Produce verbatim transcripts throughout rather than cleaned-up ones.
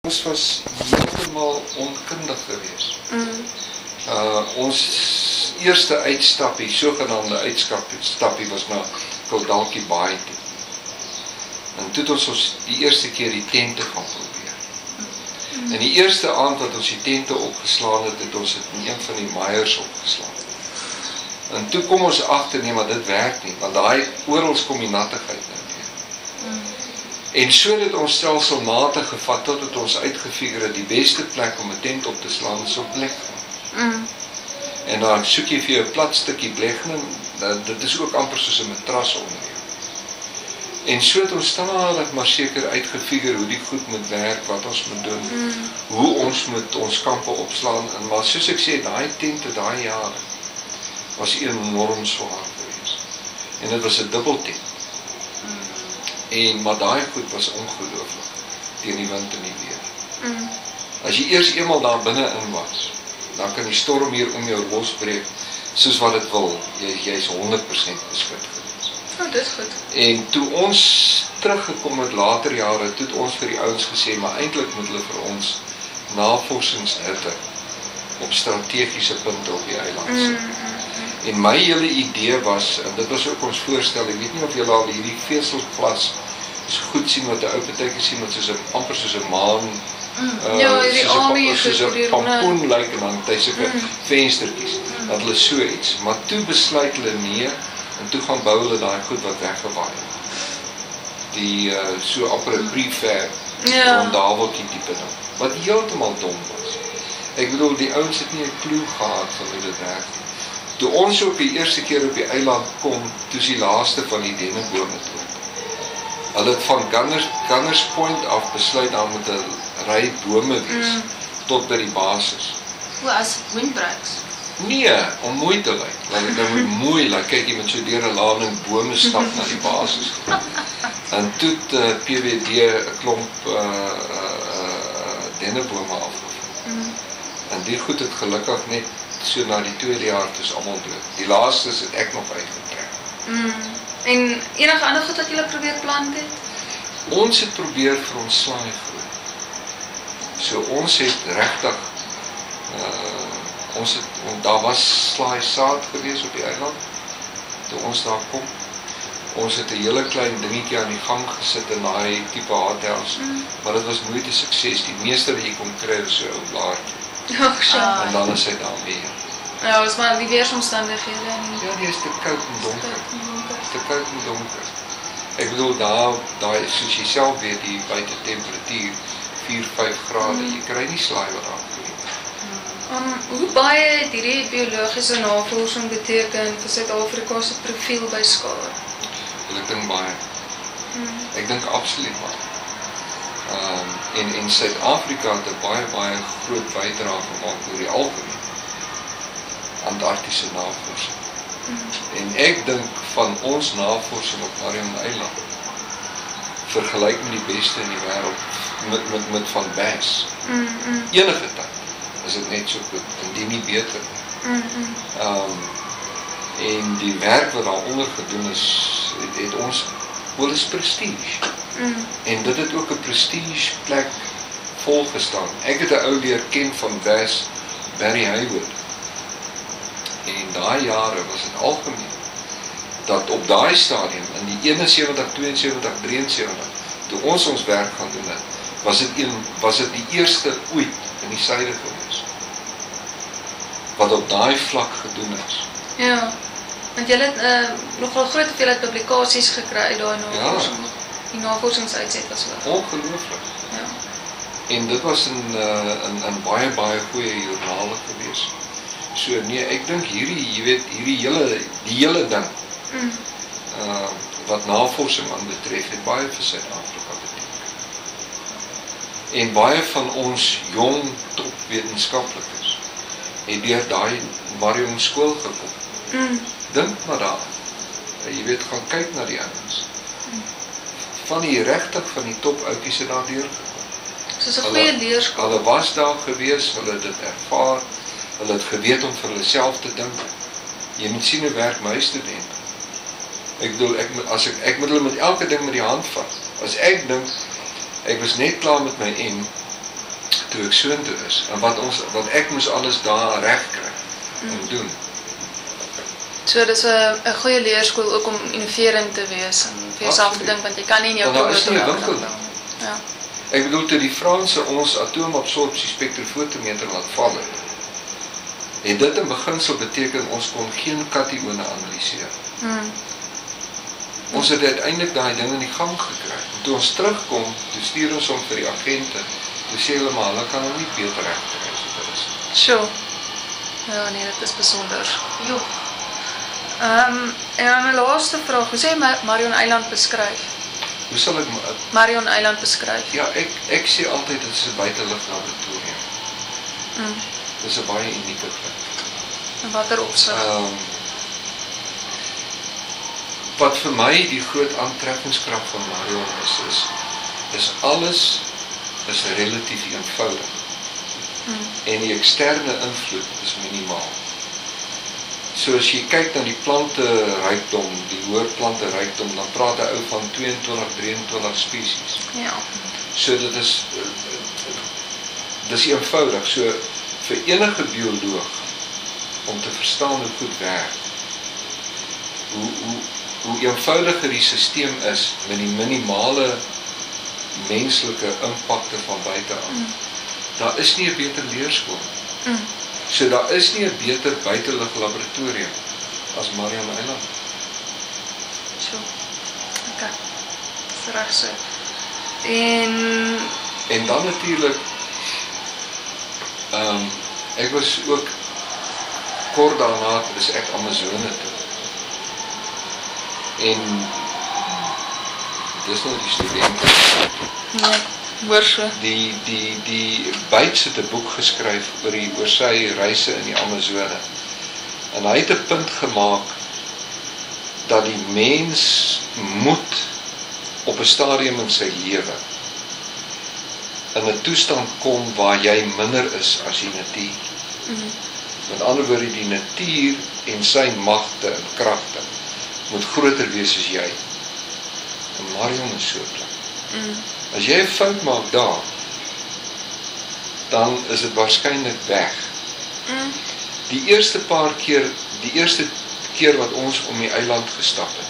Ons was heeltemal onkundig geweest. Mm. Uh, ons eerste uitstappie, sogenaamde uitstappie was na Kildalkie Baai toe. En toe het ons ons die eerste keer die tente gaan probeer. Mm. En die eerste aand wat ons die tente opgeslaan het, het ons het in een van die Meyers opgeslaan. En toe kom ons agter, nee, maar dit werk nie, want daai orals kom die nattigheid nou weer. Mm. En so het ons stelselmatig gevat tot het ons uitgefigure het, die beste plek om 'n tent op te slaan is op Blegden. Mm. En dan soek jy vir jou 'n plat stukkie Blegden, dit is ook amper soos 'n matras onder jou. En so het ons stadig maar seker uitgefigure hoe die goed moet werk, wat ons moet doen, mm. hoe ons moet ons kampe opslaan, en maar soos ek sê, daai tente, daai jare, was enorm swaar geweest. En dit was 'n dubbeltent. En, maar daai goed was ongelooflik, teen die wind en die weer. Mm. As jy eers eenmaal daar binne in was, dan kan die storm hier om jou losbreek, soos wat dit wil, jy, jy is honderd persent beskik geweest. Oh, dit is goed. En toe ons teruggekom het later jare, toe het ons vir die ouens gesê, maar eintlik moet hulle vir ons navorsingshitte op strategiese punte op die eiland sit. Mm. En my hele idee was, en dit was ook ons voorstel, ek weet nie of julle al hierdie veselglas is goed sien, wat die ou partytjie sien, wat soos 'n amper soos 'n maan, mm. uh, ja, die army soos 'n pampoen lyk, en dan het hy sulke mm. venstertjies, mm. dat hulle so iets, maar toe besluit hulle nee, en toe gaan bou hulle daai goed wat weggewaai het. Die uh, so amper 'n prefab, ja. om daveltjie tipe ding, wat heeltemal dom was. Ek bedoel, die ouens het nie 'n klou gehad van hoe dit werk. Toe ons ook die eerste keer op die eiland kom, toe is die laaste van die dennebome toe. Hulle het van Gunners, Gunners Point af besluit, daar moet 'n ry bome wees, mm. tot by die basis. Hoe as windbreaks? Nee, om mooi te lyk. Want dit nou moet mooi lyk. Kyk, jy moet so deur 'n lading bome stap na die basis. En toe het uh, P W D 'n klomp uh, uh, dennebome afgevoer. Mm. En die goed het gelukkig net so na die tweede jaar, het is allemaal dood. Die laaste het ek nog uitgetrek. Mm. En enige ander goed wat julle probeer plant het? Ons het probeer vir ons slaai groei. So ons het regtig, uh, ons het, daar was slaai saad gewees op die eiland, toe ons daar kom. Ons het 'n hele klein dingetjie aan die gang gesit in daai tipe hotels, mm. maar dit was nooit 'n sukses. Die meeste wat jy kon kry is so 'n blaartjie. Oh, sure. En dan is hy daar weer. Ja, is maar die weersomstandighede. Ja, die is te koud en donker. Te koud en donker. Ek bedoel, daar, daar soos jy self weet, die buite temperatuur, vier, vyf grade, mm. jy kry nie slaai wat daar groei. Um, hoe baie het hierdie biologiese navorsing beteken vir Suid-Afrika se profiel by skaar? Ek dink baie. Mm. Ek dink absoluut baie. Um, en en Suid-Afrika het 'n baie, baie groot bydrae gemaak oor die algemeen Antarktiese navorsing. Mm. En ek dink van ons navorsing op Marion Eiland, vergelyk met die beste in die wêreld, met, met, met Van Bass. Mm, mm. Enige tyd is dit net so goed, indien nie beter. Mm, mm. Um, en die werk wat daaronder gedoen is, het, het ons, wel is prestige. Mm. En dit het ook 'n prestige plek volgestaan. Ek het 'n ou leer ken van Bass, Barry Haywood. En daai jare was dit algemeen, dat op daai stadium, in die eenensewentig, tweeënsewentig, drieënsewentig, toe ons ons werk gaan doen het, was dit, een, was dit die eerste ooit in die suide gewees, wat op daai vlak gedoen is. Ja, want julle het uh, nogal groot hoeveelheid publikasies gekry daar na navorsing. Ja. Die navorsingsuitset was wel. Ongelooflik. Ja. En dit was in, uh, in, in baie, baie goeie joernale gewees. So nee, ek dink hierdie, jy weet, hierdie hele, die hele ding, mm. uh, wat navorsing aan betref, het baie vir Suid-Afrika beteken. En baie van ons jong topwetenskaplikes het deur daai Marion skool gekom. Mm. Dink maar daar. Jy weet, gaan kyk na die ouens. Mm. Van die regtig van die top oudjies het daar deurgekom. Soos 'n goeie leerskool. Hulle was daar gewees, hulle het dit ervaar, hulle het geweet om vir hulle self te dink. Jy moet sien hoe werk my student. Ek bedoel, ek, as ek, ek moet hulle met elke ding met die hand vat. As ek dink, ek was net klaar met my M, toe ek soontoe is. En wat ons wat ek moes alles daar reg kry en Mm. doen. So dis 'n 'n goeie leerskool ook om innoverend te wees en vir jouself te Absoluut. dink want jy kan nie in jou Want daar is motor nie 'n elke winkel dag nie. doen. Ja. Ek bedoel toe die Franse ons atoomabsorpsie spektrofotometer laat val het. En dit in beginsel beteken ons kon geen katione analiseer. Mm. Ons het uiteindelik daai ding in die gang gekry. En toe ons terugkom, toe stuur ons hom vir die agente. Toe sê hulle maar, hulle kan hom nie beter regkry as wat dit is. Sure. Ja, nee, dit is besonder. Jo, Ehm um, en dan 'n laaste vraag. Hoe sê jy Ma- Marion Eiland beskryf? Hoe sal ek ma- Marion Eiland beskryf. ja, ek ek sê altyd dit is 'n buiteluglaboratorium. Mm. Dit is 'n baie unieke plek. In watter opsig? Ehm um, wat vir my die groot aantrekkingskrag van Marion is is is alles is relatief eenvoudig. Mm. En die eksterne invloed is minimaal. So as jy kyk na die plante rykdom, die hoë plante rykdom, dan praat 'n ou van tweeëntwintig, drieëntwintig spesies. Ja. So dit is dis eenvoudig. So vir enige bioloog om te verstaan hoe goed werk, hoe hoe hoe eenvoudiger die stelsel is met die minimale menslike impakte van buite af. Mm. Daar is nie 'n beter leerskool. Mm. So daar is nie 'n beter buitelug laboratorium as Marion Eiland. So. Okay. Dis reg so. En En dan natuurlik ehm um, ek was ook kort daarna is ek Amazone toe. En dis nou die studente. nee, hoor so. Die die die Bates het 'n boek geskryf oor die oor sy reise in die Amazone. En hy het 'n punt gemaak dat die mens moet op 'n stadium in sy lewe in 'n toestand kom waar jy minder is as die natuur. Mm. Met ander woorde, die natuur en sy magte en kragte moet groter wees as jy. En Marion is so 'n plek. Mm. As jy 'n fout maak daar, dan is dit waarskynlik weg. Mm. Die eerste paar keer, die eerste keer wat ons om die eiland gestap het,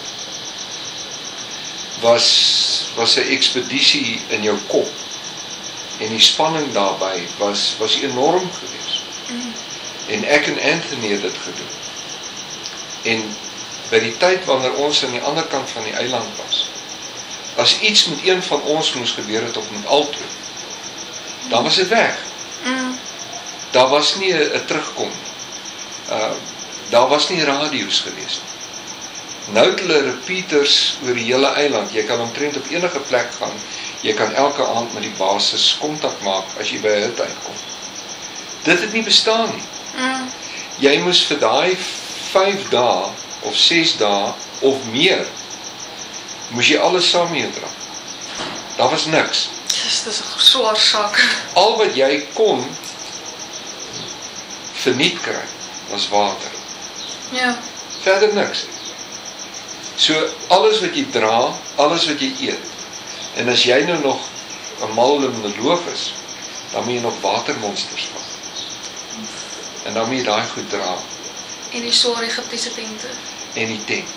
was was 'n ekspedisie in jou kop. En die spanning daarbey was was enorm geweest. Mm. En ek en Anthony het dit gedoen. En by die tyd wanneer ons aan die ander kant van die eiland was, as iets met een van ons moes gebeur het of met albei, dan was dit weg. Mm. Daar was nie 'n terugkom. Uh daar was nie radio's gewees nie. Nou het hulle repeaters oor die hele eiland. Jy kan omtrent op enige plek gaan. Jy kan elke aand met die basis kontak maak as jy by 'n hut uitkom. Dit het nie bestaan nie. Mm. Jy moes vir daai vyf dae of ses dae of meer moes jy alles saam mee dra. Daar was niks. Dis dis 'n swaar saak. Al wat jy kon verniet kry was water. Ja. Verder niks. So alles wat jy dra, alles wat jy eet. En as jy nou nog 'n mal limnoloog is, dan moet jy nog watermonsters vat. En dan moet jy daai goed dra En die swaar Egiptiese tente. en die tent.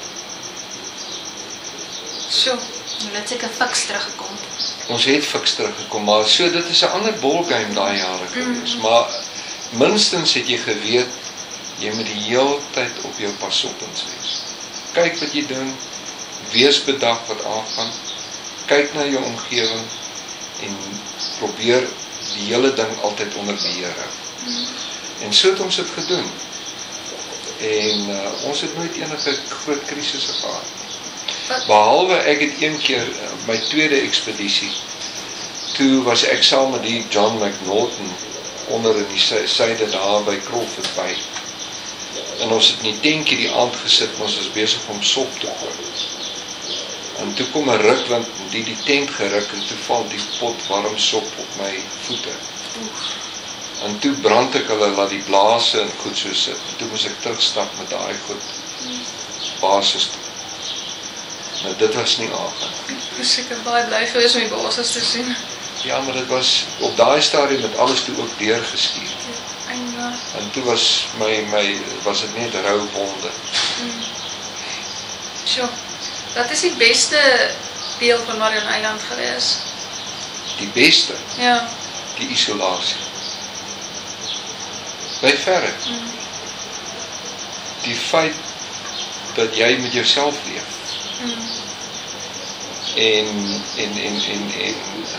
So. jy het seker fiks teruggekom. Ons het fiks teruggekom, maar so dit is 'n ander ballgame daai jare gewees. Mm. Maar minstens het jy geweet jy moet die hele tyd op jou pasopens wees. Kyk wat jy doen, wees bedag wat aangaan, kyk na jou omgewing en probeer die hele ding altyd onder beheer hou. Mm. En so het ons dit gedoen. En uh, ons het nooit enige groot krisisse gehad. Wat? Behalwe ek het een keer uh, my tweede ekspedisie, toe was ek saam met die John McNaughton onder in die sy, syde daar by Crawford Bay. En ons het in die tentjie die aand gesit, en ons was besig om sop te kook. En toe kom 'n rukwind die die tent geruk en toe val die pot warm sop op my voete. En toe brand ek hulle, laat die blaase en goed so sit. En toe moes ek terugstap met daai goed basis toe. Nou dit was nie aangaan. Ek was seker baie bly gewees om die basis te sien. Ja, maar dit was op daai stadium met alles toe ook deurgestuur. Einde. En toe was my my was dit net rou wonde. Mm. Sjoe. Wat is die beste deel van Marion Eiland gewees? Die beste, Ja. die isolasie. By verre. Mm. Die feit dat jy met jouself leef. Mm. En en en en en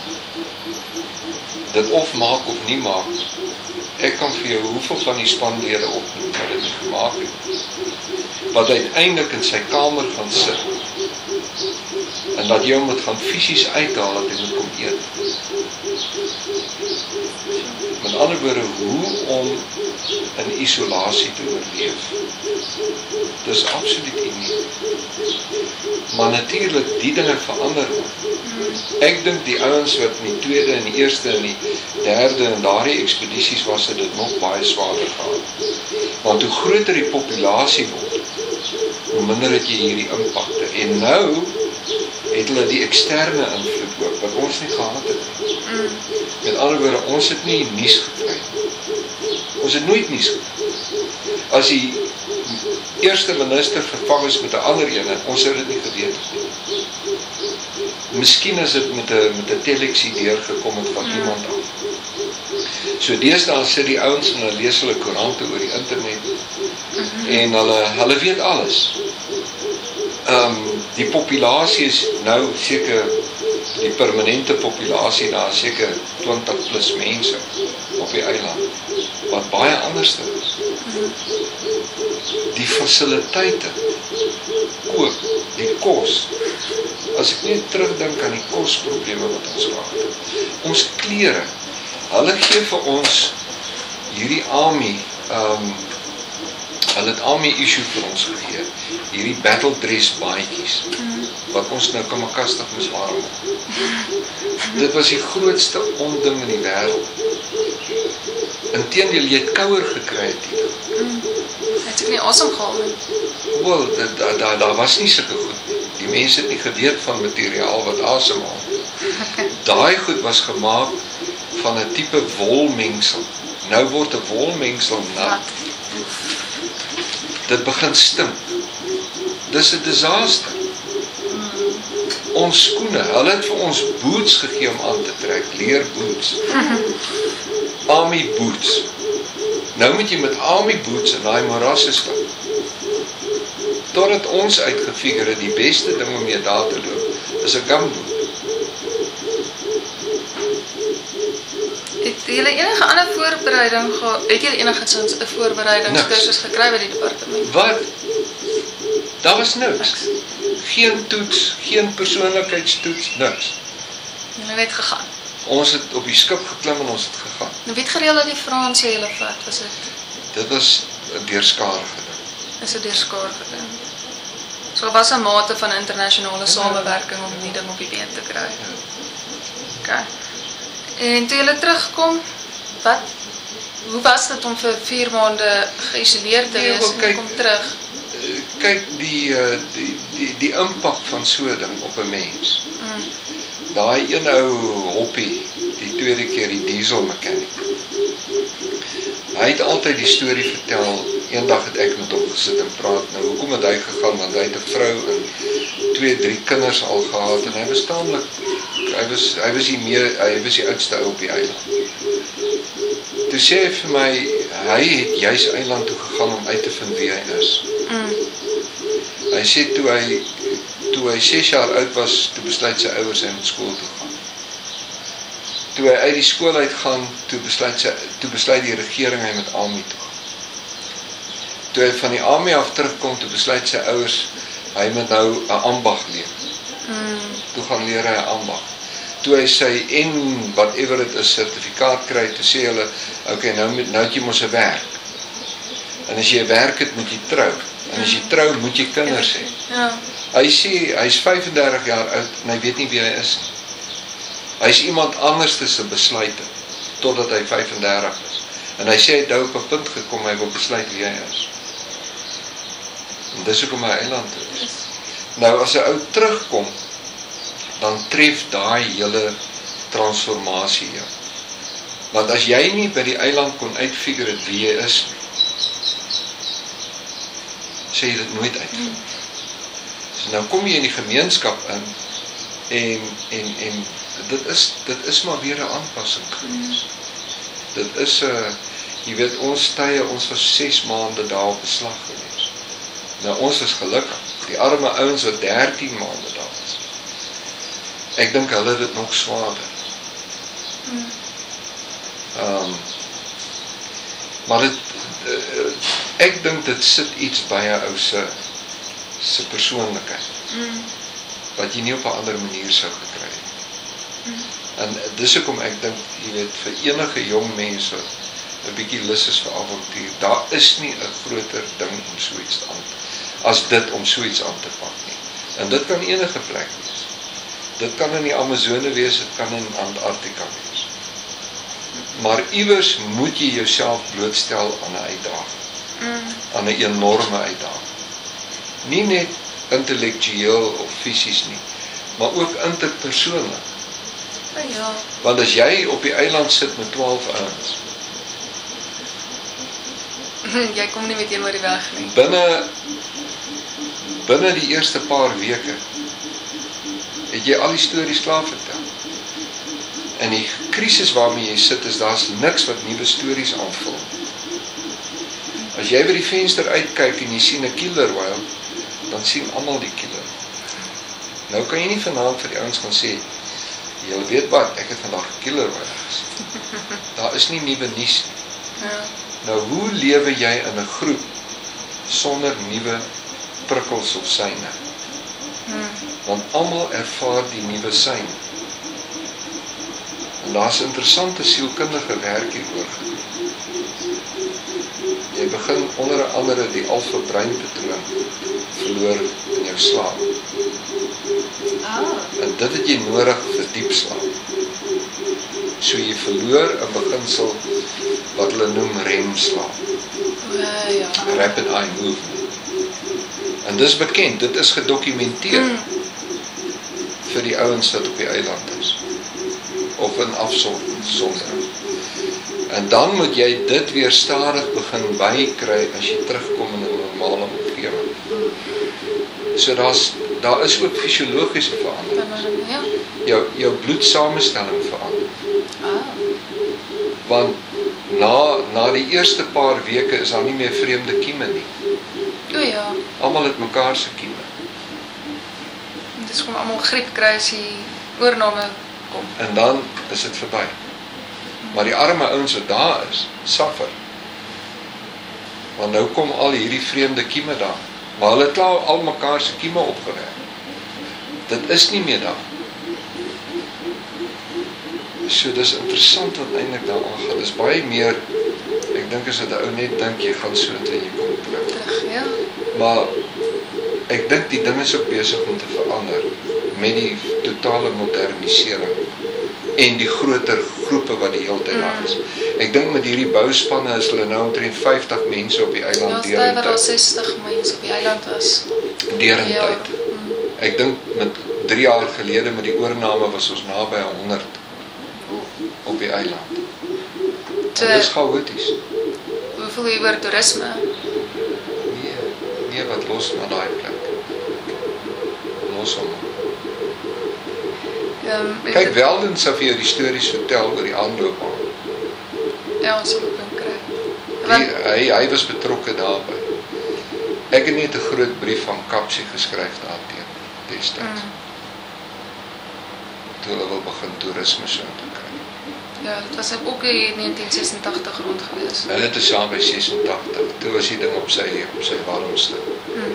dit of maak of nie maak. Ek kan vir jou hoeveel van die spanlede opnoem wat dit nie gemaak het. Wat uiteindelik in sy kamer gaan sit. En dat jy hom moet gaan fisies uithaal dat hy moet kom eet. Met ander woorde, hoe om in isolasie te oorleef. Dis absoluut uniek. Maar natuurlik, die dinge verander ook. Ek dink die ouens wat in die tweede en die eerste en die derde en daardie ekspedisies was, het dit nog baie swaarder gehad. Want hoe groter die populasie word, hoe minder het jy hierdie impakte. En nou het hulle die eksterne invloed ook, wat ons nie gehad het. Mm. Met ander woorde, ons het nie nuus gekry. Ons het nooit nuus gekry. As die eerste minister vervang is met 'n ander ene, ons sou dit nie geweet het. Miskien is dit met 'n met 'n teleksie deurgekom het van mm. iemand af. So deesdae sit die ouens en hulle lees hulle koerante oor die internet mm-hmm. en hulle hulle weet alles. Ehm um, die populasie is nou seker die permanente populasie daar seker twintig plus mense op die eiland wat baie anders is. Die fasiliteite ook, die kos. As ek net terugdink aan die kosprobleme wat ons gehad het. Ons klere, hulle gee vir ons hierdie army ehm um, hulle het army issue vir ons gegee. Hierdie battle dress baadjies mm. wat ons nou kan makastig moes warm maak. Dit was die grootste onding in die wêreld. Inteendeel, jy het kouer gekry het die dag. Mm. Het ek nie asem gehaal nie. Wel, daar da, da was nie sulke goed nie. Die mense het nie geweet van materiaal wat asemhaal. Daai goed was gemaak van 'n tipe wolmengsel. Nou word 'n wolmengsel nat. Dit begin stink. Dis 'n disaster. Ons skoene, hulle het vir ons boots gegee om aan te trek, leer boots. Army boots. Nou moet jy met army boots in daai morasse stap. Totdat ons uitgefigure het, die beste ding om mee daar te loop, is 'n gumboot. Het julle enige ander voorbereiding gehad? Het julle enige sins 'n voorbereidingskursus gekry by die departement? Wat? Daar was niks. Geen toets, geen persoonlikheidstoets, niks. Julle het gegaan. Ons het op die skip geklim en ons het gegaan. Nou weet gereël dat die Franse julle vat, was dit? Dit was 'n deurskaarige ding. Is dit deurskaarige ding? So er was 'n mate van internasionale samewerking om die ding op die been te kry. Ja. Okay. En toe julle terugkom, wat? Hoe was dit om vir vier maande geïsoleerd te Nee, wees wel, en kyk, kom terug? Kyk, die, uh, die, die, die impak van so 'n ding op 'n mens. Mm. Daai een ou hoppie, die tweede keer die diesel mechanic. Hy het altyd die storie vertel. Eendag het ek met hom gesit en praat. Nou, hoekom het hy gegaan? Want hy het 'n vrou en twee, drie kinders al gehad en hy was taamlik, hy was hy was die meer, hy was die oudste ou op die eiland. Toe sê hy vir my, hy het juis eiland toe gegaan om uit te vind wie hy is. Mm. Hy sê toe hy toe hy ses jaar oud was, toe besluit sy ouers hy moet skool toe gaan. Toe hy uit die skool uit gaan, toe besluit sy toe besluit die regering hy moet army toe gaan. Toe hy van die army af terugkom, toe besluit sy ouers hy moet nou 'n ambag leer. Mm. Toe gaan leer hy 'n ambag. Toe hy sy en whatever dit is sertifikaat kry, toe sê hulle, okay, nou moet nou het jy mos 'n werk. En as jy 'n werk het, moet jy trou. En as jy trou, moet jy kinders hê. Ja. Hy sê hy's vyf en dertig jaar oud en hy weet nie wie hy is nie. Hy's iemand anders se besluite totdat hy vyf en dertig is. En hy sê hy het nou op 'n punt gekom hy wil besluit wie hy is. En dis hoekom hy eiland toe is. Nou as 'n ou terugkom, dan tref daai hele transformasie, ja. Want as jy nie by die eiland kon uitfigure wie jy is, sê jy dit nooit uit. So nou kom jy in die gemeenskap in, en, en, en dit is, dit is maar weer 'n aanpassing gewees. Dit is 'n, uh, jy weet, ons tye, ons was ses maande daar op beslag gewees. Nou, ons was gelukkig. Die arme ouens wat dertien maande daar was. Ek dink hulle het dit nog swaarder. Mm. Um, maar dit, uh, ek dink dit sit iets by 'n ou se se persoonlikheid. Mm. Wat jy nie op 'n ander manier sou gekry het. Mm. En dis hoekom ek dink, jy weet, vir enige jong mense 'n bietjie lus is vir avontuur, daar is nie 'n groter ding om so iets aan as dit om so iets aan te pak nie. En dit kan enige plek wees. Dit kan in die Amazone wees, dit kan in Antarktika wees. Maar iewers moet jy jouself blootstel aan 'n uitdaging. Mm. Aan 'n enorme uitdaging. Nie net intellektueel of fisies nie, maar ook interpersoonlik. Ja. Want as jy op die eiland sit met twaalf ouens, Jy kom nie met een oor die weg nie. binne binne die eerste paar weke het jy al die stories klaar vertel. En die krisis waarmee jy sit is, daar's niks wat nuwe stories aanvul. As jy by die venster uitkyk en jy sien 'n killer whale, dan sien almal die killer. Nou kan jy nie vanaand vir die ouens gaan sê, julle weet wat, ek het vandag 'n killer whale gesien. Daar is nie nuwe nuus nie. Ja. Nou, hoe lewe jy in 'n groep sonder nuwe prikkels of syne? Hmm. Want almal ervaar die nuwe sein. En daar's interessante sielkundige werk hieroor gedoen. Jy begin onder andere die alfa breinpatroon verloor in jou slaap. Ah. En dit het jy nodig vir diep slaap. So jy verloor 'n beginsel wat hulle noem remslaap. Ja, ja. Rapid eye movement. En dis bekend, dit is gedokumenteer Mm. vir die ouens wat op die eiland is. Of in afsondering. En dan moet jy dit weer stadig begin bykry as jy terugkom in 'n normale omgewing. So daar's daar is ook fisiologiese verandering. Ja. Jou jou bloedsamenstelling verander. Ah. Want na na die eerste paar weke is daar nie meer vreemde kieme nie. O ja. Almal het mekaar se kieme. Dit is gewoon allemaal griep kry as die oorname kom. En dan is dit verby. Maar die arme ouens wat daar is, suffer. Want nou kom al hierdie vreemde kieme daar. Maar hulle het klaar al mekaar se kieme opgewerk. Dit is nie meer daar. So dis interessant wat eintlik daar aangaan. Dis baie meer, ek dink as dit 'n ou net dink jy gaan so toe jy kom terug. Terug, ja. Maar ek dink die ding is ook besig om te verander met die totale modernisering en die groter groepe wat die hele tyd daar is. Ek dink met hierdie bouspanne is hulle nou omtrent vyftig mense op die Ja, eiland stel deur wat die daar tyd. sestig mense op die eiland was. Deur die Ja. tyd. Ek dink met drie jaar gelede met die oorname was ons naby honderd op die eiland. So, En dis chaoties. hoe voel jy oor toerisme? Nee, nee wat los na daai plek. Los hom. Um, Kyk, Weldon sou vir jou die stories vertel oor die aanloopbaan. Ja, ons sal ook kan kry. Die, Want, hy, hy was betrokke daarbij. Ek het net 'n groot brief van Kapsie geskryf daarteen destyds. mm, Toe hulle wil begin toerisme so te kry. ja, dit was ook in negentien sesentagtig rond gewees. Hulle het saam by sesentagtig. Toe was die ding op sy op sy warmste. Mm.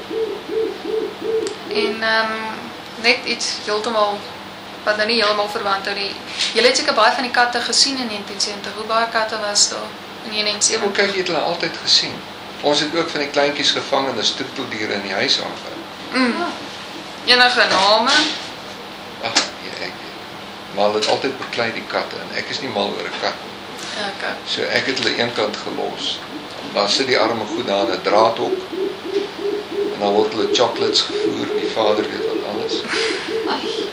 En um, net iets heeltemal wat nou nie heeltemal verwant hou nie. Julle het seker baie van die katte gesien in negentien seventig. Hoe baie katte was daar in negentien Hoe seventig? kyk jy het hulle altyd gesien? Ons het ook van die kleintjies gevang en as troeteldiere in die huis aangehou. Mm. Enige name? Ag, nee, ek maar hulle het altyd beklei die katte en ek is nie mal oor 'n kat nie. Ja, okay. So ek het hulle eenkant gelos. Dan sit die arme goed daar in 'n draadhok. En dan word hulle chocolates gevoer, die vader weet wat alles. Ai. So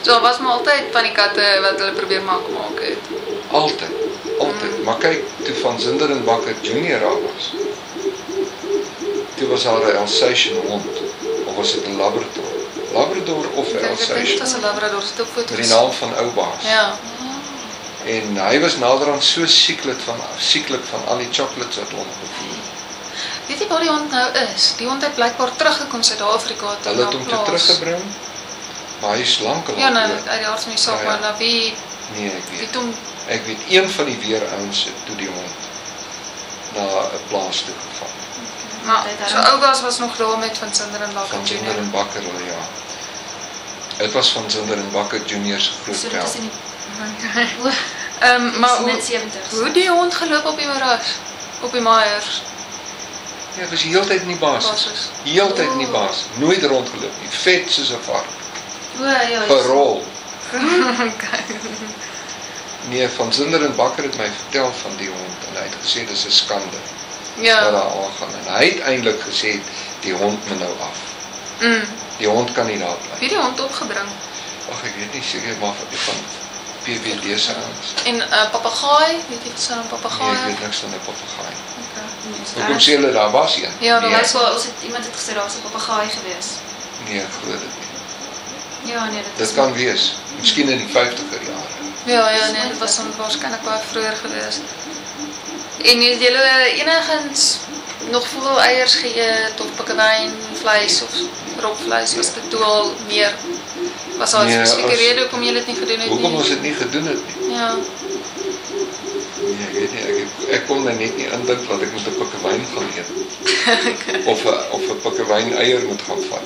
So was maar altyd van die katte wat hulle probeer maak maak het. Altyd, altyd. Mm. Maar kyk, toe Van Zunderen Bakker Junior daar was, toe was daar 'n Alsatian hond, of was dit 'n Labrador? Labrador of 'n Alsatian? Dit was 'n Labrador, dit ook met die naam van ou baas. Ja. En hy was naderhand so sieklik van sieklik van al die chocolates wat hom gevoel. Weet jy waar die hond nou is? Die hond het blykbaar teruggekom Suid-Afrika toe. Hulle het hom toe teruggebring, maar hy is lank al. Ja, nou uit die aard van die saak, maar na wie? Nee, ek weet. Wie toe? Ek weet een van die weerouens het toe die hond na 'n plaas toe gevat. Maar so ou was was nog daar met Van Zunderen Bakker Van Junior. Zunderen Bakker, ja. Dit was Van Zunderen Bakker Junior se groot So vel. dit is in die Ehm maar hoe, mid seventies. hoe die hond geloop op die moeras? Op die maaiers? Ja, was die hele tyd in die basis. Basis. Die hele tyd in die basis. Nooit rondgeloop nie. Vet soos 'n vark. O ja. Gerol. Okay. Nee, Van Zunderen Bakker het my vertel van die hond en hy het gesê dis 'n skande wat Ja. daar aangaan. En hy het eintlik gesê die hond moet nou af. Mm. Die hond kan nie daar bly. Wie die hond opgebring? Ag, ek weet nie seker maar van van P W D se ouens. En 'n uh, papegaai, weet jy wat so 'n Nee, papegaai? ek weet niks van 'n papegaai. Okay. Hoekom sê hulle daar was een? Ja, daar nee, was Ons het iemand het gesê daar was 'n papegaai gewees. nee, ek glo dit nie. Ja, nee, dit Dit is kan wees. Miskien in die vyftiger jare. Ja, ja, nee, dit was dan waarskynlik baie vroeër gewees. En het julle enigins nog voel eiers geëet of pikkewyn, vleis of rokvleis, was dit toe al meer? Was daar 'n Nee, spesifieke as- rede hoekom julle dit nie gedoen het nie? Hoekom ons dit nie gedoen het nie? Ja. Nee, ek weet nie, ek, ek kon my net nie indink dat ek met 'n pikkewyn gaan eet. Of 'n of 'n pikkewyn eier moet gaan vat.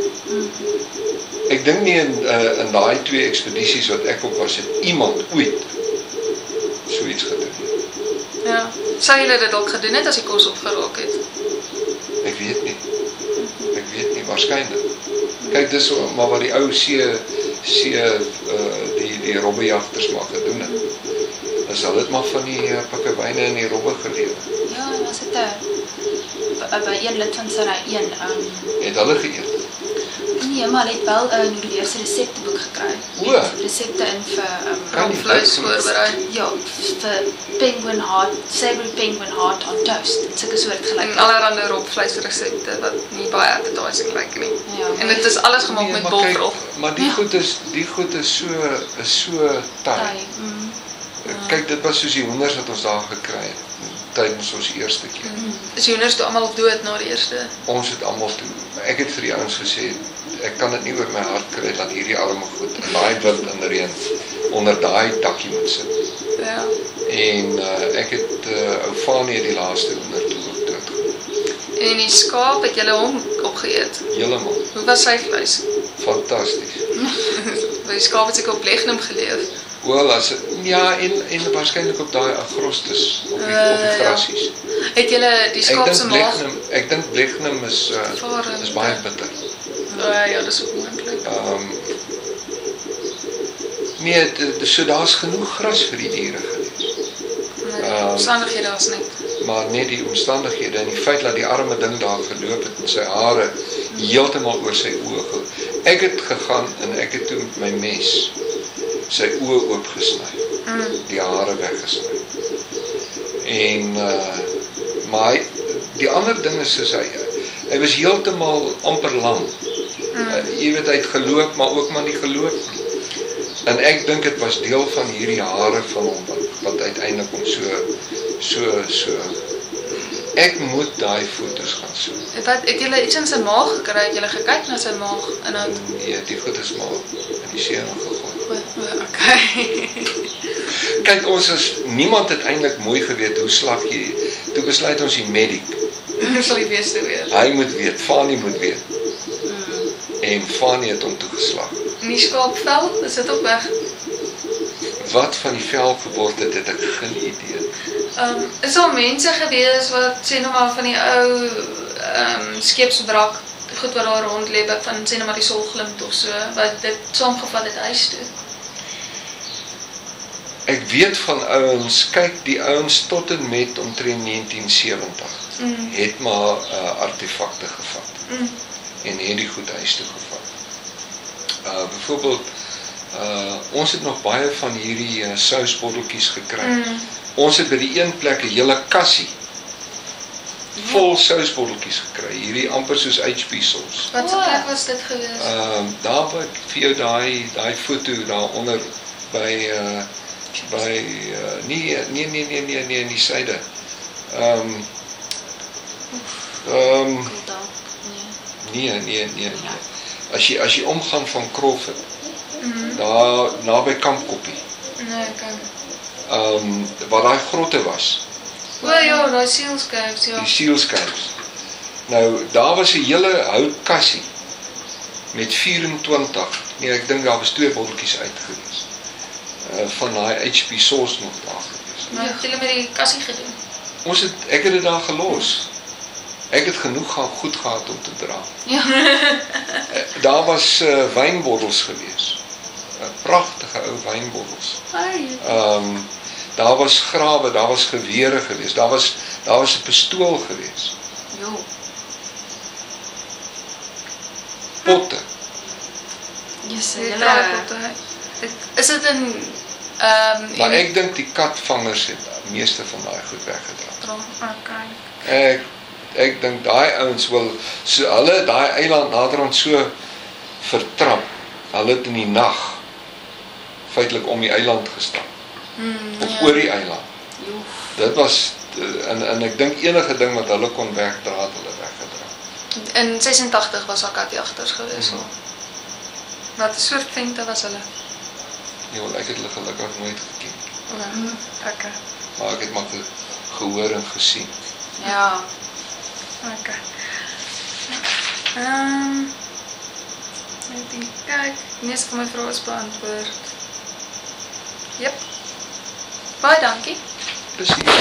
Ek dink nie in uh, in daai twee ekspedisies wat ek op was, het iemand ooit so iets gedoen nie. Ja. Sou julle dit dalk gedoen het as die kos opgeraak het? Ek weet nie. Ek weet nie, waarskynlik. Kyk, dis so, maar wat die ou see see uh, die die robbejagters maar gedoen het. Is hulle dit maar van die uh, pikkewyne en die robbe gelewe. Ja, was dit 'n by een lid van sy een um Het hulle geëet? nee, maar hy het wel 'n Noorse resepteboek gekry. O. Met resepte in vir um Kan nie, Rokvleis dit- voorberei. ja, vir penguin heart, savory penguin heart on toast. Dit sulke soort En gelyk. allerhande rokvleisresepte wat nie baie appetizing lyk nie. Ja. En dit is alles gemaak Nee, met maar kyk, bolvrog. Maar die goed is die goed is so is so taai. Taai, mm. Kyk, dit was soos die honders wat ons daar gekry het tydens ons eerste keer. Is die hoenders toe almal dood na die eerste? Ons het almal toe. Ek het vir die ouens gesê ek kan dit nie oor my hart kry dat hierdie arme goed in daai wind en reën onder daai dakkie moet sit. Ja. En uh, ek het uh, ou Fanie die laaste honder toe ook dood. En die skaap het julle hom opgeëet. Heeltemal Hoe was sy vleis? fantasties. Die skaap het seker op Legnum geleef. Wel as ja en en waarskynlik op daai Agrostus op die, Uh, op die ja. grasies. Het julle die Ek skaap se dink maag? Blegnum, ek dink Blegnum is uh, Varen. is baie bitter. Uh, ja, dis ook moontlik. Ehm um, Nee, d- d- so daar's genoeg gras vir die diere gewees. Nee, Ehm, omstandighede was net. Maar net die omstandighede en die feit dat die arme ding daar geloop het met sy hare heeltemal oor sy oë. ge- Ek het gegaan en ek het toe met my mes sy oë oopgesny. Mm. Die hare weggesny. En uh maar hy, die ander ding is soos hy hy was heeltemal amper lam. Mm. Uh, jy weet hy het geloop maar ook maar nie geloop nie. En ek dink dit was deel van hierdie hare van hom wat, wat uiteindelik hom so so so ek moet daai foto's gaan soek. Wat het julle iets in sy maag gekry? Het julle gekyk na sy maag inhoud? Nee, die goed is maar in die see ingegooi. O, o, okay. Kyk, ons is niemand het eintlik mooi geweet hoe slag jy. Toe besluit ons die medic. Sal die beeste weer. Hy moet weet, Fanie moet weet. En Fanie het hom toegeslag. En die skaapvel, is dit ook weg? Wat van die vel geword het, het ek geen idee. Um, is al mense gewees wat sê nou maar van die ou um, skeepswrak, goed wat daar rondleef, van sê nou maar die Solglimt of so, wat dit saamgevat het huis toe. Ek weet van ouens, kyk die ouens tot en met omtrent negentien sewentig Mm. het maar uh, artefakte gevat Mm. en het die goed huis toe gevat. Uh, byvoorbeeld Uh ons het nog baie van hierdie uh, sousbotteltjies gekry. Mm. Ons het by die een plek 'n hele kassie vol sousbotteltjies gekry. Hierdie amper soos H P sos. Wat se plek was dit gewees? Ehm uh, daar by vir jou daai daai foto daaronder by uh by uh, nee nee nee nee nee nee in die syde. Ehm um, ehm um, nee nee nee nee. As jy as jy omgaan van Crawford, Mm. daar naby Kampkoppie. Nee, kan. Ehm um, waar daai grotte was. O ja, daai seelskuips, ja. Die seelskuips. Nou, daar was 'n hele houtkassie met vyf-en-twintig. Nee, ek dink daar was twee botteltjies uit gewees. Uh, van daai H P sos nog daar gewees. Maar het julle met die kassie gedoen? Ons het ek het dit daar gelos. Ek het genoeg gaan goed gehad om te dra. Ja. Daar was uh, wynbottels gewees. Uh, pragtige ou wynbottels. Ai. Ehm um, daar was grawe, daar was gewere gewees. Daar was daar was 'n pistool gewees. Jo. Potte. Yes, Die julle trapotte. Is dit in ehm Maar ek dink die katvangers het die meeste van daai goed weggedra. Trom, okay. Ek ek dink daai ouens wil so hulle daai eiland naderhand so vertrap. Hulle het in die nag feitelik om die eiland gestap Mm, of ja. oor die eiland. Jo. Dit was en en ek dink enige ding wat hulle kon wegdra het hulle weggedra. In sesentagtig was daar katjagters gewees. Mhm. Mm. Wat 'n soort vente was hulle? Ja, wel ek het hulle gelukkig nooit geken. Okay. Mm. Okay. Maar ek het maar ge, gehoor en gesien. Ja. Okay. Ehm um, ek dink kyk, die meeste van my vrae is beantwoord. Jep. Baie dankie. Presies.